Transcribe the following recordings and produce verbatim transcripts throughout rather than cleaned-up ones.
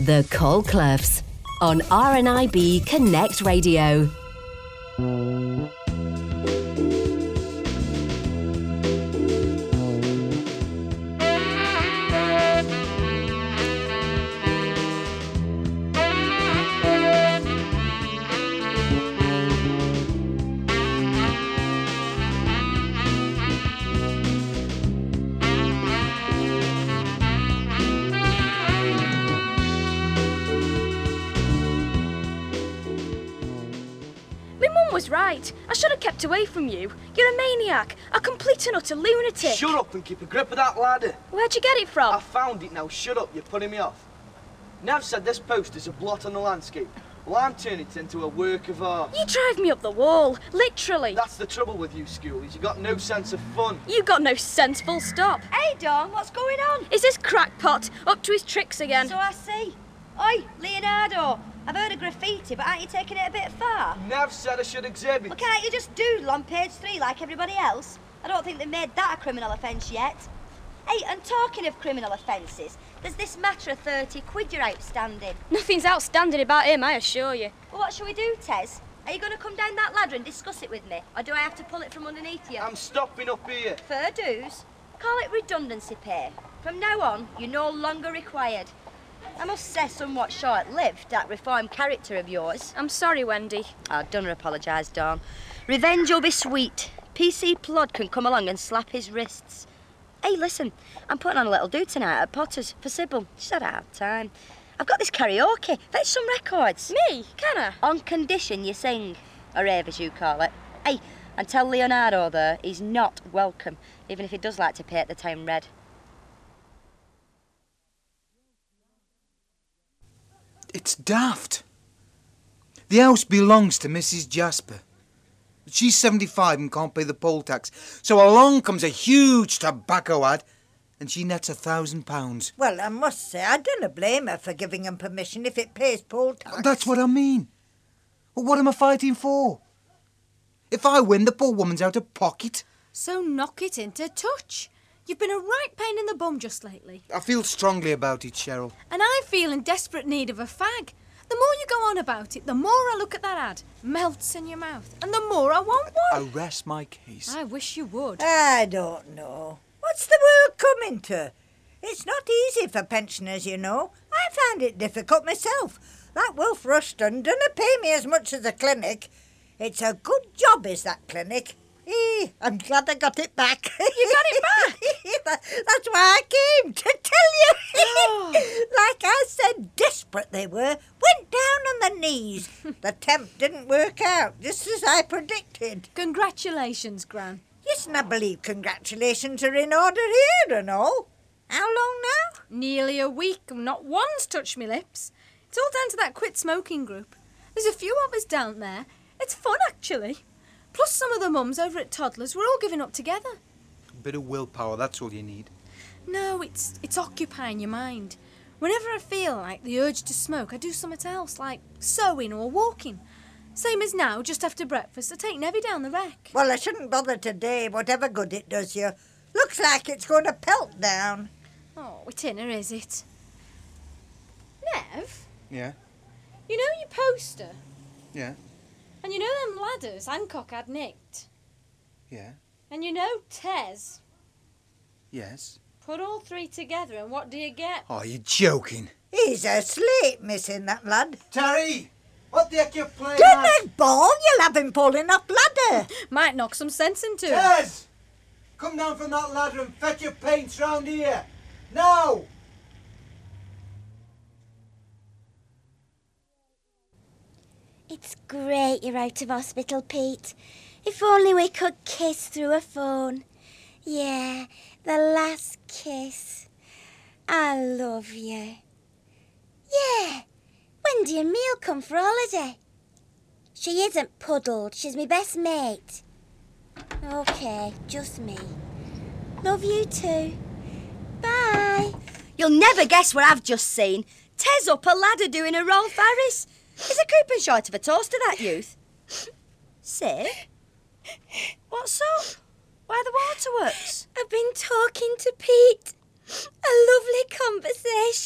The Colcloughs on R N I B Connect Radio. Right. I should have kept away from you. You're a maniac, a complete and utter lunatic. Shut up and keep a grip of that ladder. Where'd you get it from? I found it now. Shut up, you're putting me off. Nev said this post is a blot on the landscape. Well, I'm turning it into a work of art. You drive me up the wall, literally. That's the trouble with you, schoolies. You got no sense of fun. You got no sense, full stop. Hey, Dawn, what's going on? Is this crackpot up to his tricks again? So I see. Oi, Leonardo, I've heard of graffiti, but aren't you taking it a bit far? Nev said I should exhibit. Well, can't you just doodle on page three like everybody else? I don't think they've made that a criminal offence yet. Hey, and talking of criminal offences, there's this matter of thirty quid you're outstanding. Nothing's outstanding about him, I assure you. Well, what shall we do, Tez? Are you going to come down that ladder and discuss it with me? Or do I have to pull it from underneath you? I'm stopping up here. Fair dues. Call it redundancy pay. From now on, you're no longer required. I must say somewhat short-lived, that reformed character of yours. I'm sorry, Wendy. Oh, don't apologise, Dawn. Revenge will be sweet. P C Plod can come along and slap his wrists. Hey, listen, I'm putting on a little do tonight at Potter's for Sybil. She's had a hard time. I've got this karaoke. Fetch some records. Me? Can I? On condition you sing. Or rave, as you call it. Hey, and tell Leonardo, though, he's not welcome, even if he does like to paint the town red. It's daft. The house belongs to Missus Jasper. She's seventy-five and can't pay the poll tax. So along comes a huge tobacco ad and she nets a thousand pounds. Well, I must say, I don't blame her for giving him permission if it pays poll tax. That's what I mean. Well, what am I fighting for? If I win, the poor woman's out of pocket. So knock it into touch. You've been a right pain in the bum just lately. I feel strongly about it, Cheryl. And I feel in desperate need of a fag. The more you go on about it, the more I look at that ad. Melts in your mouth. And the more I want one. I rest my case. I wish you would. I don't know. What's the world coming to? It's not easy for pensioners, you know. I found it difficult myself. That Wolf Rushton doesn't pay me as much as a clinic. It's a good job, is that clinic. Eh, I'm glad I got it back. You got it back? That's why I came, to tell you. Oh. Like I said, desperate they were. Went down on their knees. The temp didn't work out, just as I predicted. Congratulations, Gran. Yes, and I believe congratulations are in order here and all. How long now? Nearly a week, and not one's touched me lips. It's all down to that quit smoking group. There's a few of us down there. It's fun, actually. Plus some of the mums over at Toddlers, we're all giving up together. A bit of willpower, that's all you need. No, it's it's occupying your mind. Whenever I feel like the urge to smoke, I do something else, like sewing or walking. Same as now, just after breakfast, I take Nevy down the wreck. Well, I shouldn't bother today, whatever good it does you. Looks like it's going to pelt down. Oh, it inna, is it? Nev? Yeah? You know your poster? Yeah? And you know them ladders Hancock had nicked? Yeah? And you know Tez? Yes? Put all three together and what do you get? Oh, you're joking. He's a slate missing, that lad. Terry! What the heck you playing Don't at? make ball, you'll have him falling off ladder. Might knock some sense into him. Tez! Come down from that ladder and fetch your paints round here. Now! It's great you're out of hospital, Pete. If only we could kiss through a phone. Yeah, the last kiss. I love you. Yeah, when do your meal come for holiday? She isn't puddled, she's my best mate. Okay, just me. Love you too. Bye. You'll never guess what I've just seen. Tez up a ladder doing a Rolf Harris. He's a coupon short of a toaster, that youth. Say, what's up? Why the waterworks? I've been talking to Pete. A lovely conversation.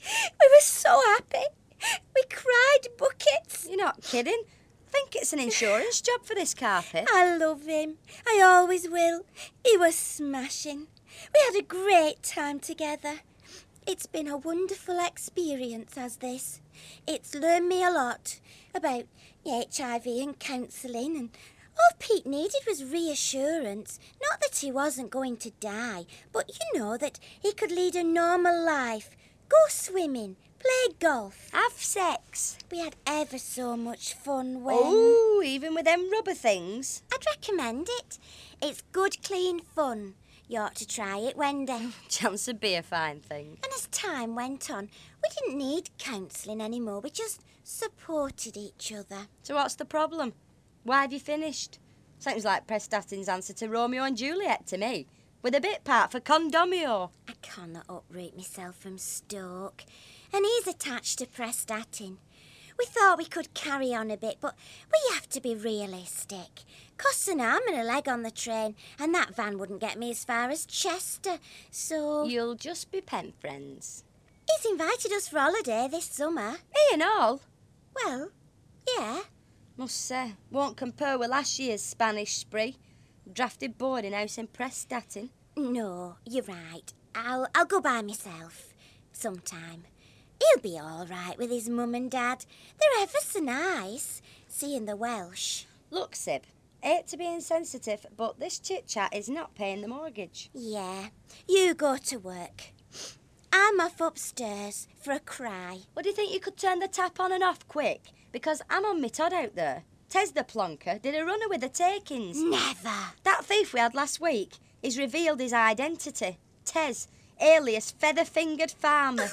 We were so happy. We cried buckets. You're not kidding. I think it's an insurance job for this carpet. I love him. I always will. He was smashing. We had a great time together. It's been a wonderful experience as this. It's learned me a lot about H I V and counselling, and all Pete needed was reassurance. Not that he wasn't going to die, but you know, that he could lead a normal life. Go swimming, play golf, Have sex. we had ever so much fun when... Oh, even with them rubber things. I'd recommend it. It's good, clean fun. You ought to try it, Wendy. Chance would be a fine thing. And as time went on, we didn't need counselling anymore. We just supported each other. So what's the problem? Why have you finished? Sounds like Prestatyn's answer to Romeo and Juliet to me, with a bit part for Condomio. I cannot uproot myself from Stoke, and he's attached to Prestatyn. We thought we could carry on a bit, but we have to be realistic. Costs an arm and a leg on the train, and that van wouldn't get me as far as Chester, so... You'll just be pen friends. He's invited us for holiday this summer. Hey and all. Well, yeah. Must say, won't compare with last year's Spanish spree. Drafted boarding house in Prestatyn. No, you're right. I'll, I'll go by myself sometime. He'll be all right with his mum and dad. They're ever so nice, seeing the Welsh. Look, Sib, hate to be insensitive, but this chit-chat is not paying the mortgage. Yeah, you go to work. I'm off upstairs for a cry. What do you think you could turn the tap on and off quick? Because I'm on my Todd out there. Tez the plonker did a runner with the takings. Never. That thief we had last week, he's revealed his identity. Tez, alias Feather-Fingered Farmer.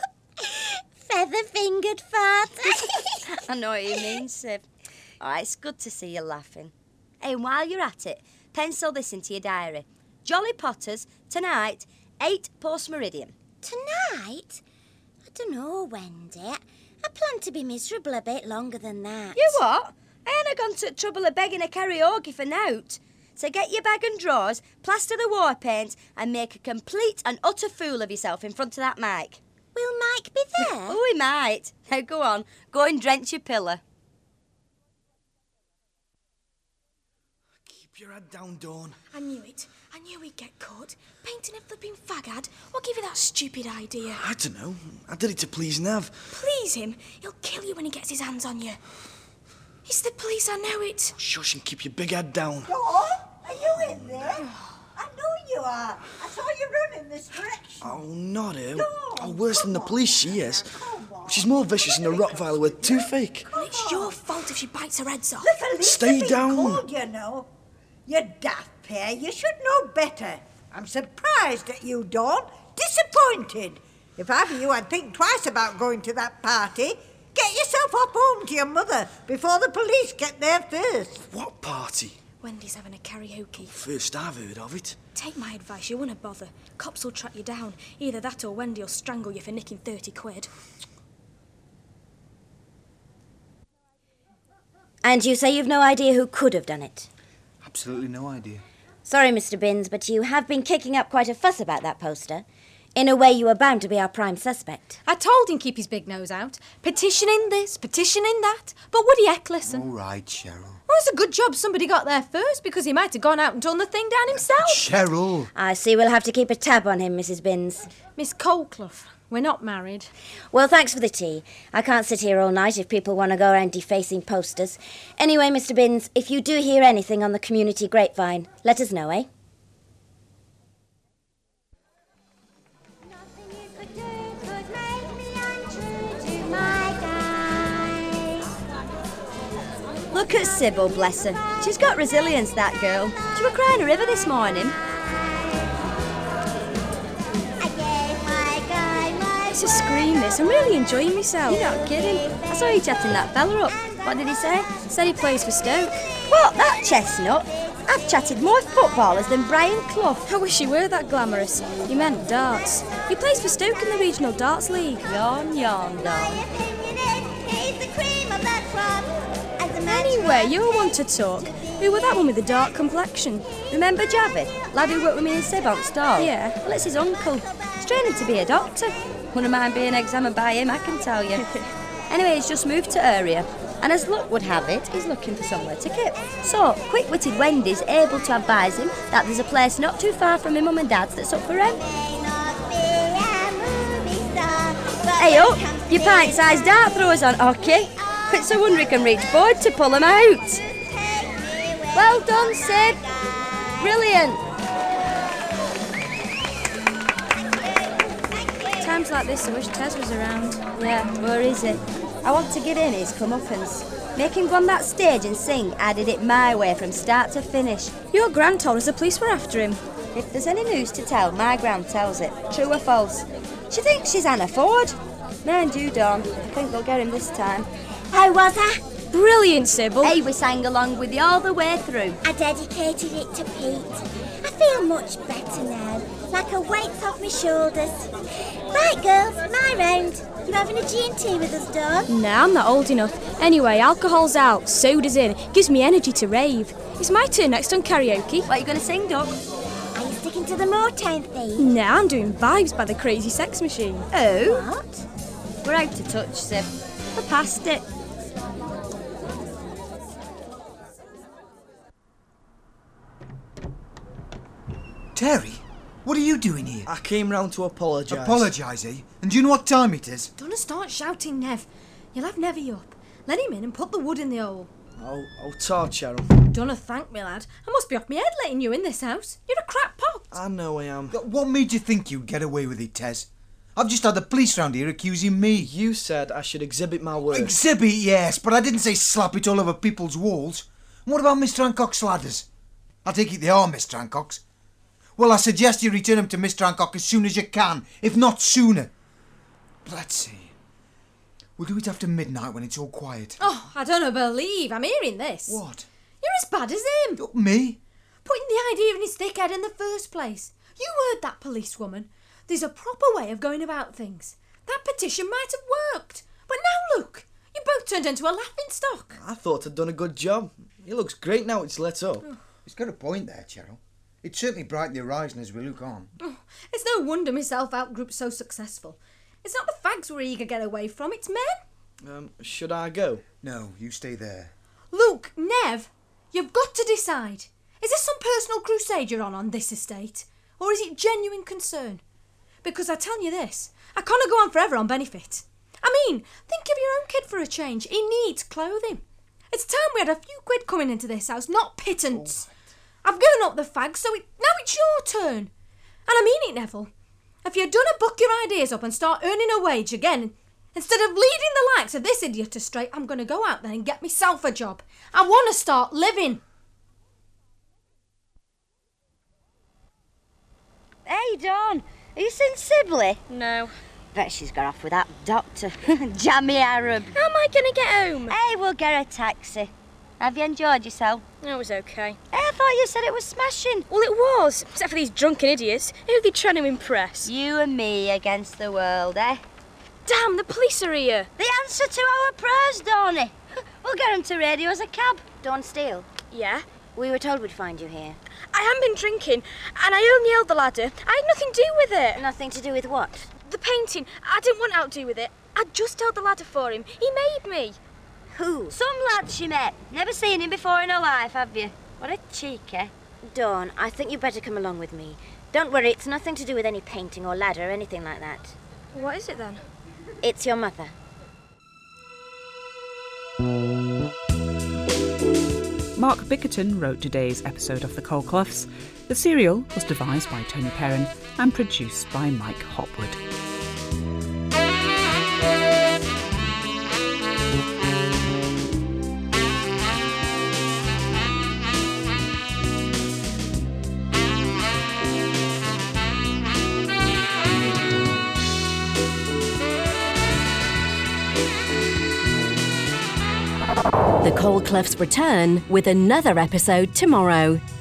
Feather-fingered fart. I know what you mean, Sib. Oh, it's good to see you laughing. Hey, and while you're at it, pencil this into your diary. Jolly Potters, tonight, eight post-meridian. Tonight? I don't know, Wendy. I plan to be miserable a bit longer than that. You what? I ain't gone to trouble of begging a karaoke for nout. So get your bag and drawers, plaster the war paint, and make a complete and utter fool of yourself in front of that mic. Will Mike be there? Oh, he might. Now go on, go and drench your pillar. Keep your head down, Dawn. I knew it. I knew we'd get caught. Painting a flipping fag-ad. What gave you that stupid idea? I don't know. I did it to please Nev. Please him? He'll kill you when he gets his hands on you. It's the police, I know it. Shush and keep your big head down. Dawn, are you in there? I know you are. I saw you running this direction. Oh, not her. Dawn, Oh, worse than the come police, she is. She's more vicious than a Rottweiler with two fake. Well, it's your fault if she bites her heads off. The police Stay are being down. called, you know. You daft pair, you should know better. I'm surprised at you, Dawn. Disappointed. If I were you, I'd think twice about going to that party. Get yourself up home to your mother before the police get there first. What party? Wendy's having a karaoke. First I've heard of it. Take my advice, you wouldn't bother. Cops will track you down. Either that or Wendy will strangle you for nicking thirty quid. And you say you've no idea who could have done it? Absolutely no idea. Sorry, Mister Binns, but you have been kicking up quite a fuss about that poster. In a way, you were bound to be our prime suspect. I told him keep his big nose out. Petitioning this, petitioning that. But would he heck listen? All right, Cheryl. Well, it's a good job somebody got there first, because he might have gone out and torn the thing down himself. Cheryl! I see we'll have to keep a tab on him, Missus Binns. Miss Colclough, we're not married. Well, thanks for the tea. I can't sit here all night if people want to go around defacing posters. Anyway, Mister Binns, if you do hear anything on the community grapevine, let us know, eh? Look at Sybil, bless her. She's got resilience, that girl. She were crying a river this morning. It's a scream, this. I'm really enjoying myself. You're not kidding. I saw you chatting that fella up. What did he say? Said he plays for Stoke. What, that chestnut? I've chatted more footballers than Brian Clough. I wish you were that glamorous. You meant darts. He plays for Stoke in the Regional Darts League. Yawn, yawn, darling. Anyway, you're one to talk. Who were that one with the dark complexion? Remember Javid? Lad who worked with me in Sib on Star? Yeah. Well, it's his uncle. He's training to be a doctor. Wouldn't mind being examined by him, I can tell you. Anyway, he's just moved to area, and as luck would have it, he's looking for somewhere to kip. So, quick-witted Wendy's able to advise him that there's a place not too far from his mum and dad's that's up for rent. Hey up, your pint-sized dart throwers on hockey. It's a wonder he can reach board to pull them out. Well done, Sid. Brilliant. Times like this, I wish Tez was around. Yeah, where is he? I want to give him his comeuppance. Make him go on that stage and sing I Did It My Way from start to finish. Your gran told us the police were after him. If there's any news to tell, my gran tells it. True or false? She thinks she's Anna Ford. Mind you, Dawn, I think they'll get him this time. How was I? Brilliant, Sybil. Hey, we sang along with you all the way through. I dedicated it to Pete. I feel much better now, like a weight's off my shoulders. Right, girls, my round. You having a G and T with us, Dawn? Nah, I'm not old enough. Anyway, alcohol's out, soda's in. Gives me energy to rave. It's my turn next on karaoke. What are you going to sing, Doug? Are you sticking to the Motown theme? Nah, I'm doing Vibes by the Crazy Sex Machine. Oh? What? We're out of touch, Sib. We're past it. Terry, what are you doing here? I came round to apologise. Apologise, eh? And do you know what time it is? Don't start shouting, Nev. You'll have Nevy up. Let him in and put the wood in the hole. Oh, oh, Tar, Cheryl. Don't thank me, lad. I must be off my head letting you in this house. You're a crap pot. I know I am. What made you think you'd get away with it, Tez? I've just had the police round here accusing me. You said I should exhibit my work. Exhibit, yes, but I didn't say slap it all over people's walls. And what about Mister Hancock's ladders? I take it they are Mister Hancock's. Well, I suggest you return them to Mister Hancock as soon as you can, if not sooner. But let's see. We'll do it after midnight when it's all quiet. Oh, I don't believe I'm hearing this. What? You're as bad as him. Oh, me? Putting the idea in his thick head in the first place. You heard that, policewoman. There's a proper way of going about things. That petition might have worked. But now look, you both turned into a laughing stock. I thought I'd done a good job. It looks great now it's lit up. Oh. He's got a point there, Cheryl. It certainly brightened the horizon as we look on. Oh, it's no wonder my self-help group's so successful. It's not the fags we're eager to get away from, it's men. Um, should I go? No, you stay there. Look, Nev, you've got to decide. Is this some personal crusade you're on on this estate? Or is it genuine concern? Because I tell you this, I can't go on forever on benefit. I mean, think of your own kid for a change. He needs clothing. It's time we had a few quid coming into this house, not pittance. Oh. I've given up the fags, so it, now it's your turn. And I mean it, Neville. If you're done to buck your ideas up and start earning a wage again, instead of leading the likes of this idiot astray, I'm going to go out there and get myself a job. I want to start living. Hey, Dawn, are you seen Sibley? No. Bet she's got off with that doctor. Jammy Arab. How am I going to get home? Hey, we'll get a taxi. Have you enjoyed yourself? It was okay. Hey, I thought you said it was smashing. Well, it was, except for these drunken idiots. Who are they trying to impress? You and me against the world, eh? Damn, the police are here. The answer to our prayers, Dawny. We'll get them to radio as a cab. Dawn Steele, Yeah? we were told we'd find you here. I haven't been drinking, and I only held the ladder. I had nothing to do with it. Nothing to do with what? The painting. I didn't want out to do with it. I just held the ladder for him. He made me. Who? Some lad she met. Never seen him before in her life, have you? What a cheek, eh? Dawn, I think you'd better come along with me. Don't worry, it's nothing to do with any painting or ladder or anything like that. What is it then? It's your mother. Mark Bickerton wrote today's episode of The Coldcloths. The serial was devised by Tony Perrin and produced by Mike Hopwood. The Coldcloths return with another episode tomorrow.